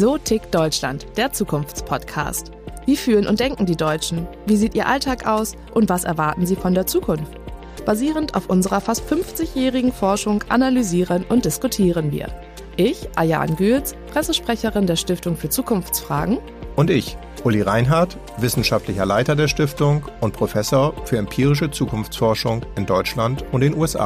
So tickt Deutschland, der Zukunftspodcast. Wie fühlen und denken die Deutschen? Wie sieht ihr Alltag aus? Und was erwarten sie von der Zukunft? Basierend auf unserer fast 50-jährigen Forschung analysieren und diskutieren wir. Ich, Ayaan Gürz, Pressesprecherin der Stiftung für Zukunftsfragen. Und ich, Uli Reinhardt, wissenschaftlicher Leiter der Stiftung und Professor für empirische Zukunftsforschung in Deutschland und den USA.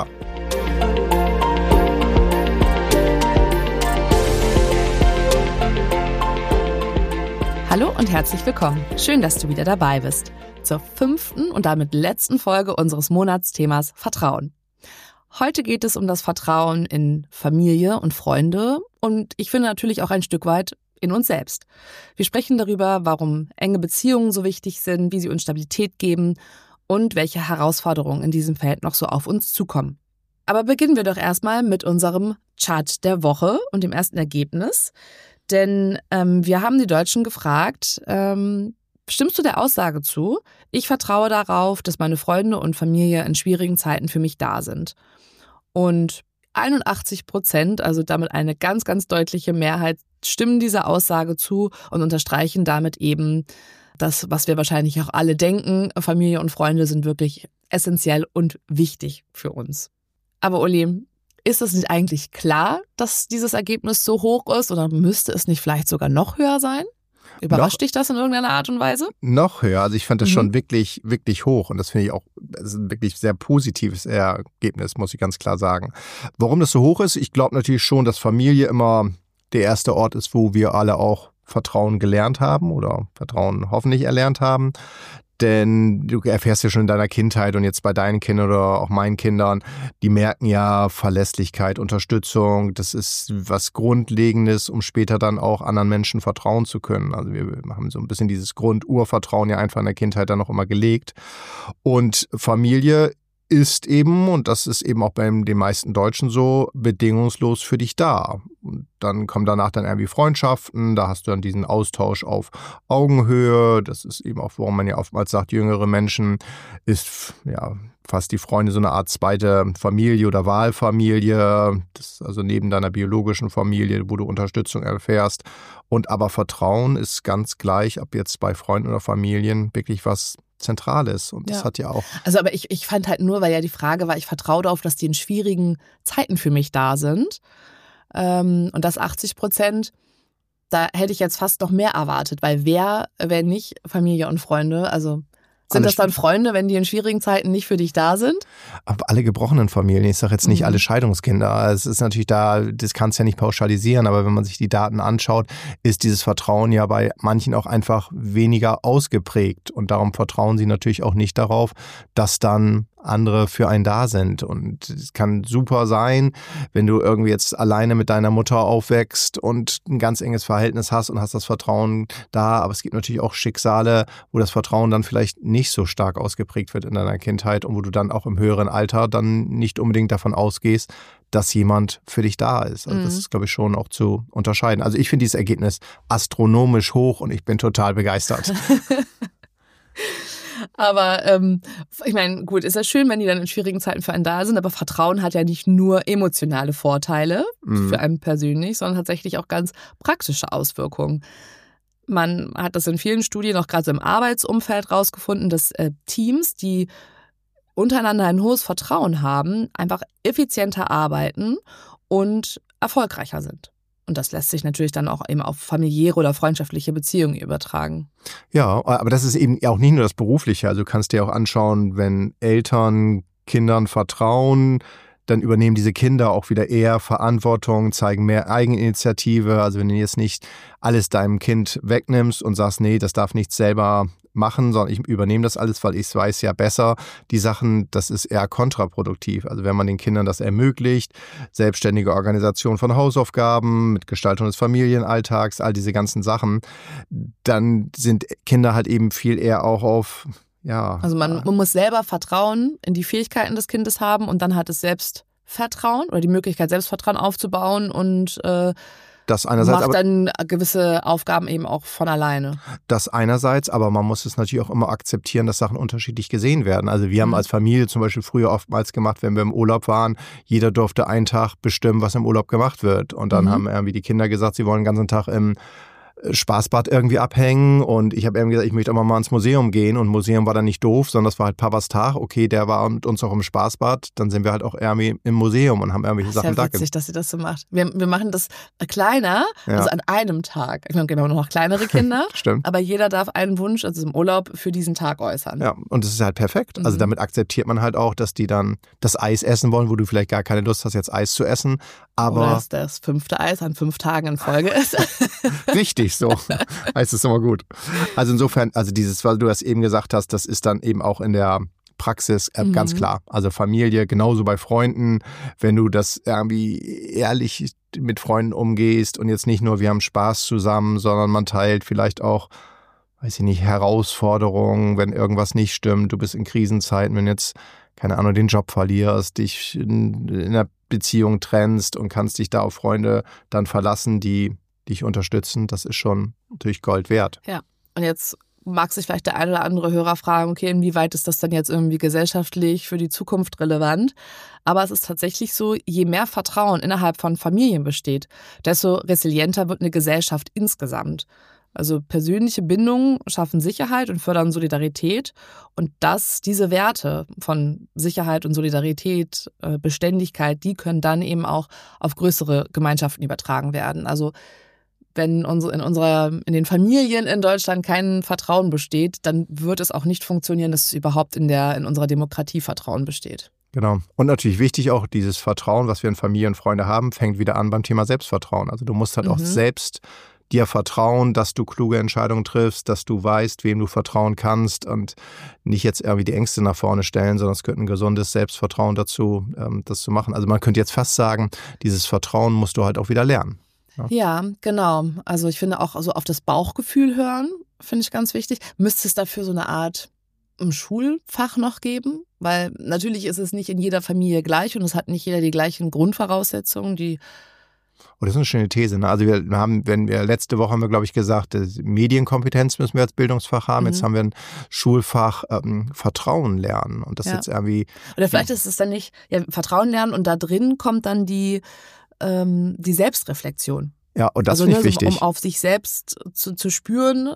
Hallo und herzlich willkommen. Schön, dass du wieder dabei bist. Zur 5. und damit letzten Folge unseres Monatsthemas Vertrauen. Heute geht es um das Vertrauen in Familie und Freunde und ich finde natürlich auch ein Stück weit in uns selbst. Wir sprechen darüber, warum enge Beziehungen so wichtig sind, wie sie uns Stabilität geben und welche Herausforderungen in diesem Feld noch so auf uns zukommen. Aber beginnen wir doch erstmal mit unserem Chart der Woche und dem ersten Ergebnis. Denn wir haben die Deutschen gefragt, stimmst du der Aussage zu? Ich vertraue darauf, dass meine Freunde und Familie in schwierigen Zeiten für mich da sind. Und 81%, also damit eine ganz, ganz deutliche Mehrheit, stimmen dieser Aussage zu und unterstreichen damit eben das, was wir wahrscheinlich auch alle denken. Familie und Freunde sind wirklich essentiell und wichtig für uns. Aber Uli, ist es nicht eigentlich klar, dass dieses Ergebnis so hoch ist oder müsste es nicht vielleicht sogar noch höher sein? Überrascht dich das in irgendeiner Art und Weise? Noch höher. Also ich fand das schon wirklich, wirklich hoch und das finde ich auch ein wirklich sehr positives Ergebnis, muss ich ganz klar sagen. Warum das so hoch ist? Ich glaube natürlich schon, dass Familie immer der erste Ort ist, wo wir alle auch Vertrauen gelernt haben oder Vertrauen hoffentlich erlernt haben. Denn du erfährst ja schon in deiner Kindheit und jetzt bei deinen Kindern oder auch meinen Kindern, die merken ja Verlässlichkeit, Unterstützung, das ist was Grundlegendes, um später dann auch anderen Menschen vertrauen zu können. Also wir haben so ein bisschen dieses Grundurvertrauen ja einfach in der Kindheit dann noch immer gelegt. Und Familie ist eben, und das ist eben auch bei den meisten Deutschen so, bedingungslos für dich da. Und dann kommen danach dann irgendwie Freundschaften, da hast du dann diesen Austausch auf Augenhöhe. Das ist eben auch, warum man ja oftmals sagt, jüngere Menschen ist ja fast die Freunde so eine Art zweite Familie oder Wahlfamilie. Das ist also neben deiner biologischen Familie, wo du Unterstützung erfährst. Und aber Vertrauen ist ganz gleich, ob jetzt bei Freunden oder Familien wirklich was Zentrales und das hat ja auch. Also aber ich fand halt nur, weil ja die Frage war, ich vertraue darauf, dass die in schwierigen Zeiten für mich da sind und das 80%, da hätte ich jetzt fast noch mehr erwartet, weil wer, wenn nicht Familie und Freunde, also sind das dann Freunde, wenn die in schwierigen Zeiten nicht für dich da sind? Aber alle gebrochenen Familien, ich sage jetzt nicht alle Scheidungskinder. Es ist natürlich da, das kannst du ja nicht pauschalisieren, aber wenn man sich die Daten anschaut, ist dieses Vertrauen ja bei manchen auch einfach weniger ausgeprägt. Und darum vertrauen sie natürlich auch nicht darauf, dass dann andere für einen da sind. Und es kann super sein, wenn du irgendwie jetzt alleine mit deiner Mutter aufwächst und ein ganz enges Verhältnis hast und hast das Vertrauen da. Aber es gibt natürlich auch Schicksale, wo das Vertrauen dann vielleicht nicht so stark ausgeprägt wird in deiner Kindheit und wo du dann auch im höheren Alter dann nicht unbedingt davon ausgehst, dass jemand für dich da ist. Also das ist, glaube ich, schon auch zu unterscheiden. Also ich finde dieses Ergebnis astronomisch hoch und ich bin total begeistert. Aber ich meine, gut, ist ja schön, wenn die dann in schwierigen Zeiten für einen da sind, aber Vertrauen hat ja nicht nur emotionale Vorteile für einen persönlich, sondern tatsächlich auch ganz praktische Auswirkungen. Man hat das in vielen Studien, auch gerade so im Arbeitsumfeld, rausgefunden, dass Teams, die untereinander ein hohes Vertrauen haben, einfach effizienter arbeiten und erfolgreicher sind. Und das lässt sich natürlich dann auch eben auf familiäre oder freundschaftliche Beziehungen übertragen. Ja, aber das ist eben auch nicht nur das Berufliche. Also du kannst dir auch anschauen, wenn Eltern Kindern vertrauen, dann übernehmen diese Kinder auch wieder eher Verantwortung, zeigen mehr Eigeninitiative. Also wenn du jetzt nicht alles deinem Kind wegnimmst und sagst, nee, das darf nicht selber machen, sondern ich übernehme das alles, weil ich es weiß ja besser. Die Sachen, das ist eher kontraproduktiv. Also wenn man den Kindern das ermöglicht, selbstständige Organisation von Hausaufgaben, mit Gestaltung des Familienalltags, all diese ganzen Sachen, dann sind Kinder halt eben viel eher auch auf, ja. Also man muss selber Vertrauen in die Fähigkeiten des Kindes haben und dann hat es Selbstvertrauen oder die Möglichkeit, Selbstvertrauen aufzubauen und Das einerseits, macht dann gewisse Aufgaben eben auch von alleine. Das einerseits, aber man muss es natürlich auch immer akzeptieren, dass Sachen unterschiedlich gesehen werden. Also wir haben als Familie zum Beispiel früher oftmals gemacht, wenn wir im Urlaub waren, jeder durfte einen Tag bestimmen, was im Urlaub gemacht wird. Und dann haben irgendwie die Kinder gesagt, sie wollen den ganzen Tag im Spaßbad irgendwie abhängen und ich habe eben gesagt, ich möchte auch mal ins Museum gehen und Museum war dann nicht doof, sondern das war halt Papas Tag. Okay, der war mit uns auch im Spaßbad, dann sind wir halt auch irgendwie im Museum und haben irgendwelche Sachen da. Das ist ja witzig, dass ihr das so macht. Wir machen das kleiner, also an einem Tag. Ich meine, genau, noch kleinere Kinder, Stimmt. Aber jeder darf einen Wunsch, also im Urlaub, für diesen Tag äußern. Ja, und das ist halt perfekt. Also damit akzeptiert man halt auch, dass die dann das Eis essen wollen, wo du vielleicht gar keine Lust hast, jetzt Eis zu essen. Aber oder dass das 5. Eis an 5 Tagen in Folge ist. Richtig so. Es ist immer gut. Also insofern, also dieses, was du das eben gesagt hast, das ist dann eben auch in der Praxis ganz klar. Also Familie, genauso bei Freunden, wenn du das irgendwie ehrlich mit Freunden umgehst und jetzt nicht nur, wir haben Spaß zusammen, sondern man teilt vielleicht auch, weiß ich nicht, Herausforderungen, wenn irgendwas nicht stimmt, du bist in Krisenzeiten, wenn jetzt, keine Ahnung, den Job verlierst, dich in einer Beziehung trennst und kannst dich da auf Freunde dann verlassen, die dich unterstützen, das ist schon natürlich Gold wert. Ja, und jetzt mag sich vielleicht der eine oder andere Hörer fragen, okay, inwieweit ist das dann jetzt irgendwie gesellschaftlich für die Zukunft relevant? Aber es ist tatsächlich so, je mehr Vertrauen innerhalb von Familien besteht, desto resilienter wird eine Gesellschaft insgesamt. Also persönliche Bindungen schaffen Sicherheit und fördern Solidarität. Und diese Werte von Sicherheit und Solidarität, Beständigkeit, die können dann eben auch auf größere Gemeinschaften übertragen werden. Also wenn in den Familien in Deutschland kein Vertrauen besteht, dann wird es auch nicht funktionieren, dass es überhaupt in unserer Demokratie Vertrauen besteht. Genau. Und natürlich wichtig auch, dieses Vertrauen, was wir in Familie und Freunde haben, fängt wieder an beim Thema Selbstvertrauen. Also du musst halt auch selbst dir vertrauen, dass du kluge Entscheidungen triffst, dass du weißt, wem du vertrauen kannst und nicht jetzt irgendwie die Ängste nach vorne stellen, sondern es gehört ein gesundes Selbstvertrauen dazu, das zu machen. Also man könnte jetzt fast sagen, dieses Vertrauen musst du halt auch wieder lernen. Ja, genau. Also ich finde auch so auf das Bauchgefühl hören, finde ich ganz wichtig. Müsste es dafür so eine Art Schulfach noch geben? Weil natürlich ist es nicht in jeder Familie gleich und es hat nicht jeder die gleichen Grundvoraussetzungen, Das ist eine schöne These. Ne? Also letzte Woche haben wir, glaube ich, gesagt, Medienkompetenz müssen wir als Bildungsfach haben. Jetzt haben wir ein Schulfach Vertrauen lernen. Und das jetzt irgendwie. Oder vielleicht ist es dann nicht Vertrauen lernen und da drin kommt dann die Selbstreflexion. Ja, und das finde ich wichtig. Um auf sich selbst zu spüren,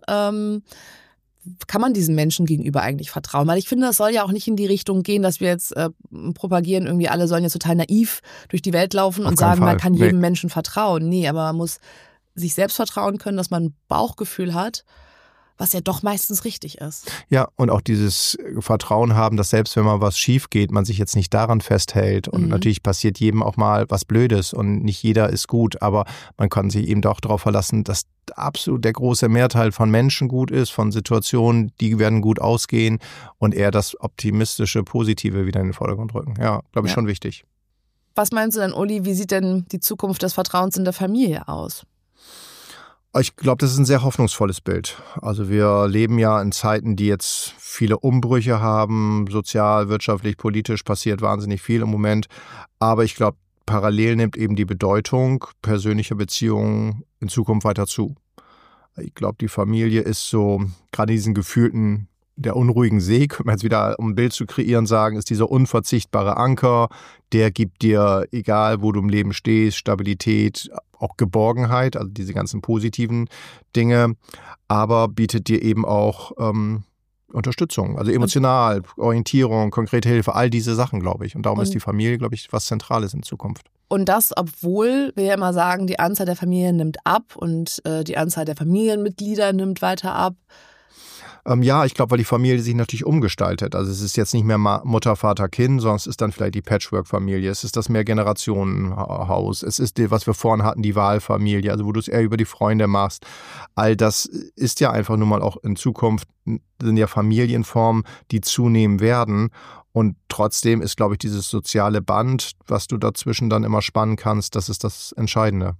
kann man diesen Menschen gegenüber eigentlich vertrauen? Weil ich finde, das soll ja auch nicht in die Richtung gehen, dass wir jetzt propagieren, irgendwie alle sollen jetzt total naiv durch die Welt laufen und sagen, man kann jedem Menschen vertrauen. Nee, aber man muss sich selbst vertrauen können, dass man ein Bauchgefühl hat, was ja doch meistens richtig ist. Ja, und auch dieses Vertrauen haben, dass selbst wenn mal was schief geht, man sich jetzt nicht daran festhält. Und natürlich passiert jedem auch mal was Blödes und nicht jeder ist gut, aber man kann sich eben doch darauf verlassen, dass absolut der große Mehrteil von Menschen gut ist, von Situationen, die werden gut ausgehen und eher das optimistische, Positive wieder in den Vordergrund rücken. Ja, glaube ich schon wichtig. Was meinst du denn, Uli, wie sieht denn die Zukunft des Vertrauens in der Familie aus? Ich glaube, das ist ein sehr hoffnungsvolles Bild. Also wir leben ja in Zeiten, die jetzt viele Umbrüche haben, sozial, wirtschaftlich, politisch passiert wahnsinnig viel im Moment. Aber ich glaube, parallel nimmt eben die Bedeutung persönlicher Beziehungen in Zukunft weiter zu. Ich glaube, die Familie ist so, gerade diesen gefühlten, der unruhigen See, können wir jetzt wieder, um ein Bild zu kreieren, sagen, ist dieser unverzichtbare Anker, der gibt dir, egal wo du im Leben stehst, Stabilität, auch Geborgenheit, also diese ganzen positiven Dinge, aber bietet dir eben auch Unterstützung, also emotional, Orientierung, konkrete Hilfe, all diese Sachen, glaube ich. Und darum ist die Familie, glaube ich, was Zentrales in Zukunft. Und das, obwohl wir ja immer sagen, die Anzahl der Familien nimmt ab und die Anzahl der Familienmitglieder nimmt weiter ab. Ja, ich glaube, weil die Familie sich natürlich umgestaltet. Also es ist jetzt nicht mehr Mutter, Vater, Kind, sondern es ist dann vielleicht die Patchwork-Familie. Es ist das Mehrgenerationenhaus. Es ist, was wir vorhin hatten, die Wahlfamilie, also wo du es eher über die Freunde machst. All das ist ja einfach nur mal auch in Zukunft, sind ja Familienformen, die zunehmen werden. Und trotzdem ist, glaube ich, dieses soziale Band, was du dazwischen dann immer spannen kannst, das ist das Entscheidende.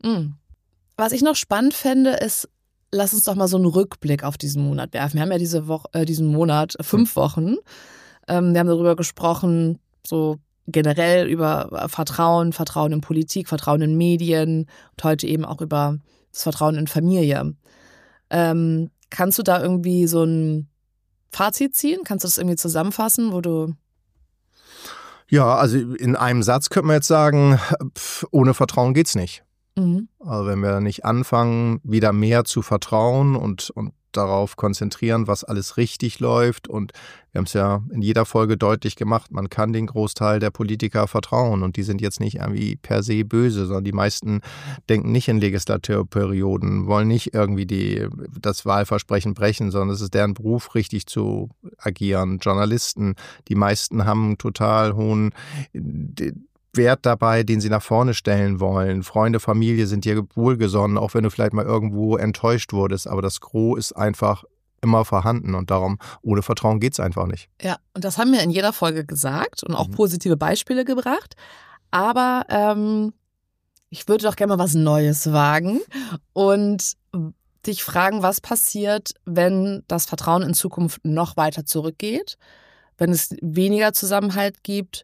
Was ich noch spannend fände, ist, lass uns doch mal so einen Rückblick auf diesen Monat werfen. Wir haben ja diesen Monat 5 Wochen. Wir haben darüber gesprochen, so generell über Vertrauen in Politik, Vertrauen in Medien und heute eben auch über das Vertrauen in Familie. Kannst du da irgendwie so ein Fazit ziehen? Kannst du das irgendwie zusammenfassen, wo du... Ja, also in einem Satz könnte man jetzt sagen, ohne Vertrauen geht's nicht. Also wenn wir nicht anfangen, wieder mehr zu vertrauen und darauf konzentrieren, was alles richtig läuft. Und wir haben es ja in jeder Folge deutlich gemacht, man kann den Großteil der Politiker vertrauen. Und die sind jetzt nicht irgendwie per se böse, sondern die meisten denken nicht in Legislaturperioden, wollen nicht irgendwie das Wahlversprechen brechen, sondern es ist deren Beruf, richtig zu agieren. Journalisten, die meisten haben einen total hohen Wert dabei, den sie nach vorne stellen wollen. Freunde, Familie sind dir wohlgesonnen, auch wenn du vielleicht mal irgendwo enttäuscht wurdest. Aber das Gros ist einfach immer vorhanden und darum, ohne Vertrauen geht's einfach nicht. Ja, und das haben wir in jeder Folge gesagt und auch positive Beispiele gebracht. Aber ich würde doch gerne mal was Neues wagen und dich fragen, was passiert, wenn das Vertrauen in Zukunft noch weiter zurückgeht, wenn es weniger Zusammenhalt gibt,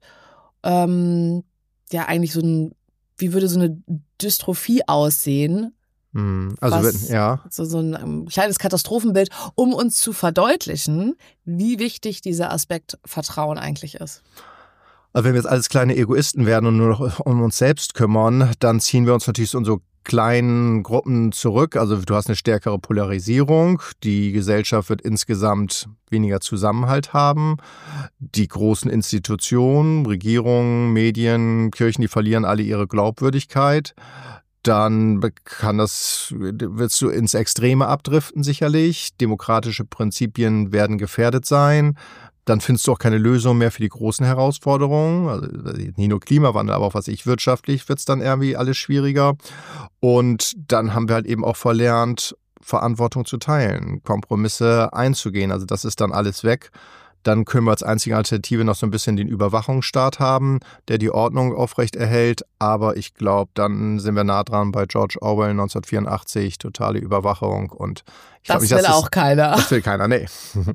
ja eigentlich wie würde so eine Dystrophie aussehen? Also so ein kleines Katastrophenbild, um uns zu verdeutlichen, wie wichtig dieser Aspekt Vertrauen eigentlich ist. Also wenn wir jetzt alles kleine Egoisten werden und nur noch um uns selbst kümmern, dann ziehen wir uns natürlich so in so kleinen Gruppen zurück. Also du hast eine stärkere Polarisierung. Die Gesellschaft wird insgesamt weniger Zusammenhalt haben. Die großen Institutionen, Regierungen, Medien, Kirchen, die verlieren alle ihre Glaubwürdigkeit. Dann wirst du ins Extreme abdriften sicherlich. Demokratische Prinzipien werden gefährdet sein. Dann findest du auch keine Lösung mehr für die großen Herausforderungen. Also nicht nur Klimawandel, aber auch wirtschaftlich wird es dann irgendwie alles schwieriger. Und dann haben wir halt eben auch verlernt, Verantwortung zu teilen, Kompromisse einzugehen. Also das ist dann alles weg. Dann können wir als einzige Alternative noch so ein bisschen den Überwachungsstaat haben, der die Ordnung aufrecht erhält. Aber ich glaube, dann sind wir nah dran bei George Orwell 1984, totale Überwachung. Und das will auch keiner. Das will keiner, nee.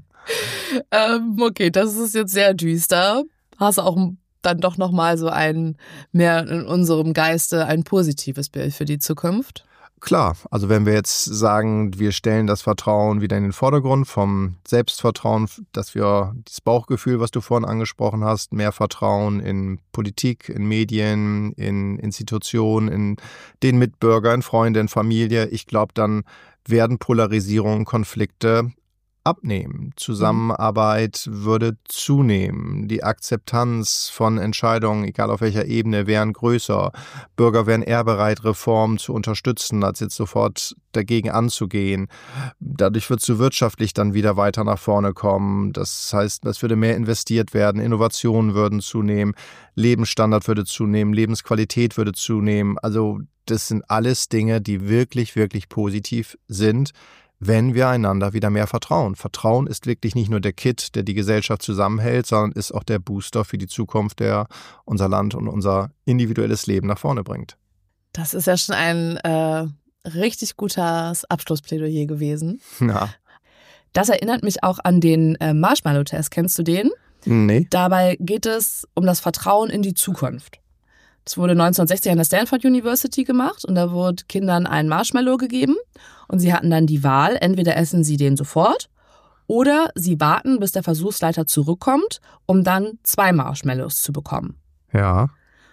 Okay, das ist jetzt sehr düster. Hast du auch dann doch nochmal so mehr in unserem Geiste ein positives Bild für die Zukunft? Klar, also wenn wir jetzt sagen, wir stellen das Vertrauen wieder in den Vordergrund, vom Selbstvertrauen, dass wir das Bauchgefühl, was du vorhin angesprochen hast, mehr Vertrauen in Politik, in Medien, in Institutionen, in den Mitbürger, in Freunde, in Familie, ich glaube, dann werden Polarisierungen, Konflikte abnehmen. Zusammenarbeit würde zunehmen. Die Akzeptanz von Entscheidungen, egal auf welcher Ebene, wären größer. Bürger wären eher bereit, Reformen zu unterstützen, als jetzt sofort dagegen anzugehen. Dadurch würdest du wirtschaftlich dann wieder weiter nach vorne kommen. Das heißt, es würde mehr investiert werden, Innovationen würden zunehmen, Lebensstandard würde zunehmen, Lebensqualität würde zunehmen. Also das sind alles Dinge, die wirklich, wirklich positiv sind, wenn wir einander wieder mehr vertrauen. Vertrauen ist wirklich nicht nur der Kit, der die Gesellschaft zusammenhält, sondern ist auch der Booster für die Zukunft, der unser Land und unser individuelles Leben nach vorne bringt. Das ist ja schon ein richtig gutes Abschlussplädoyer gewesen. Ja. Das erinnert mich auch an den Marshmallow-Test. Kennst du den? Nee. Dabei geht es um das Vertrauen in die Zukunft. Das wurde 1960 an der Stanford University gemacht und da wurde Kindern ein Marshmallow gegeben und sie hatten dann die Wahl, entweder essen sie den sofort oder sie warten, bis der Versuchsleiter zurückkommt, um dann 2 Marshmallows zu bekommen. Ja.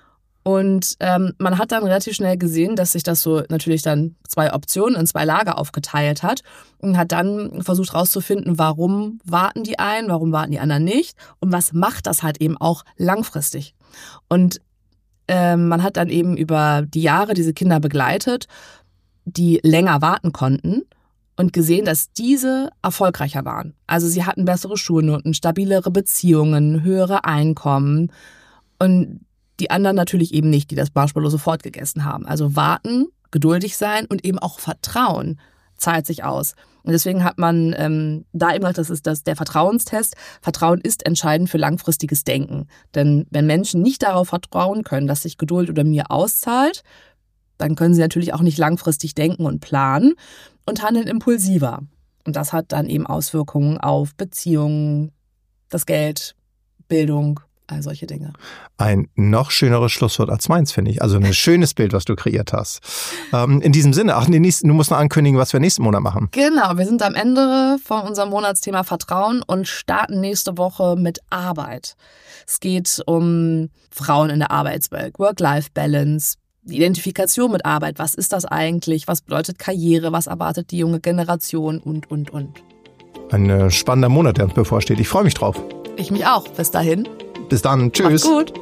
Und man hat dann relativ schnell gesehen, dass sich das so natürlich dann 2 Optionen in 2 Lager aufgeteilt hat und hat dann versucht rauszufinden, warum warten die einen, warum warten die anderen nicht und was macht das halt eben auch langfristig. Und man hat dann eben über die Jahre diese Kinder begleitet, die länger warten konnten und gesehen, dass diese erfolgreicher waren. Also sie hatten bessere Schulnoten, stabilere Beziehungen, höhere Einkommen und die anderen natürlich eben nicht, die das Marshmallow sofort gegessen haben. Also warten, geduldig sein und eben auch Vertrauen zahlt sich aus. Und deswegen hat man da eben gesagt, das ist der Vertrauenstest. Vertrauen ist entscheidend für langfristiges Denken. Denn wenn Menschen nicht darauf vertrauen können, dass sich Geduld oder Mühe auszahlt, dann können sie natürlich auch nicht langfristig denken und planen und handeln impulsiver. Und das hat dann eben Auswirkungen auf Beziehungen, das Geld, Bildung all solche Dinge. Ein noch schöneres Schlusswort als meins, finde ich. Also ein schönes Bild, was du kreiert hast. In diesem Sinne, du musst noch ankündigen, was wir nächsten Monat machen. Genau, wir sind am Ende von unserem Monatsthema Vertrauen und starten nächste Woche mit Arbeit. Es geht um Frauen in der Arbeitswelt, Work-Life-Balance, die Identifikation mit Arbeit. Was ist das eigentlich? Was bedeutet Karriere? Was erwartet die junge Generation? Und. Ein spannender Monat, der uns bevorsteht. Ich freue mich drauf. Ich mich auch. Bis dahin. Bis dann. Tschüss. Macht's gut.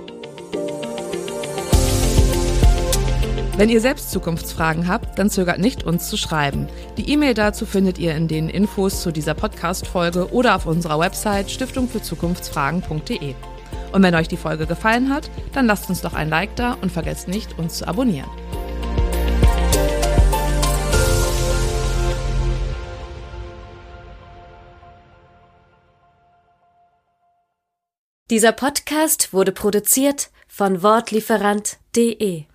Wenn ihr selbst Zukunftsfragen habt, dann zögert nicht, uns zu schreiben. Die E-Mail dazu findet ihr in den Infos zu dieser Podcast-Folge oder auf unserer Website stiftungfürzukunftsfragen.de. Und wenn euch die Folge gefallen hat, dann lasst uns doch ein Like da und vergesst nicht, uns zu abonnieren. Dieser Podcast wurde produziert von Wortlieferant.de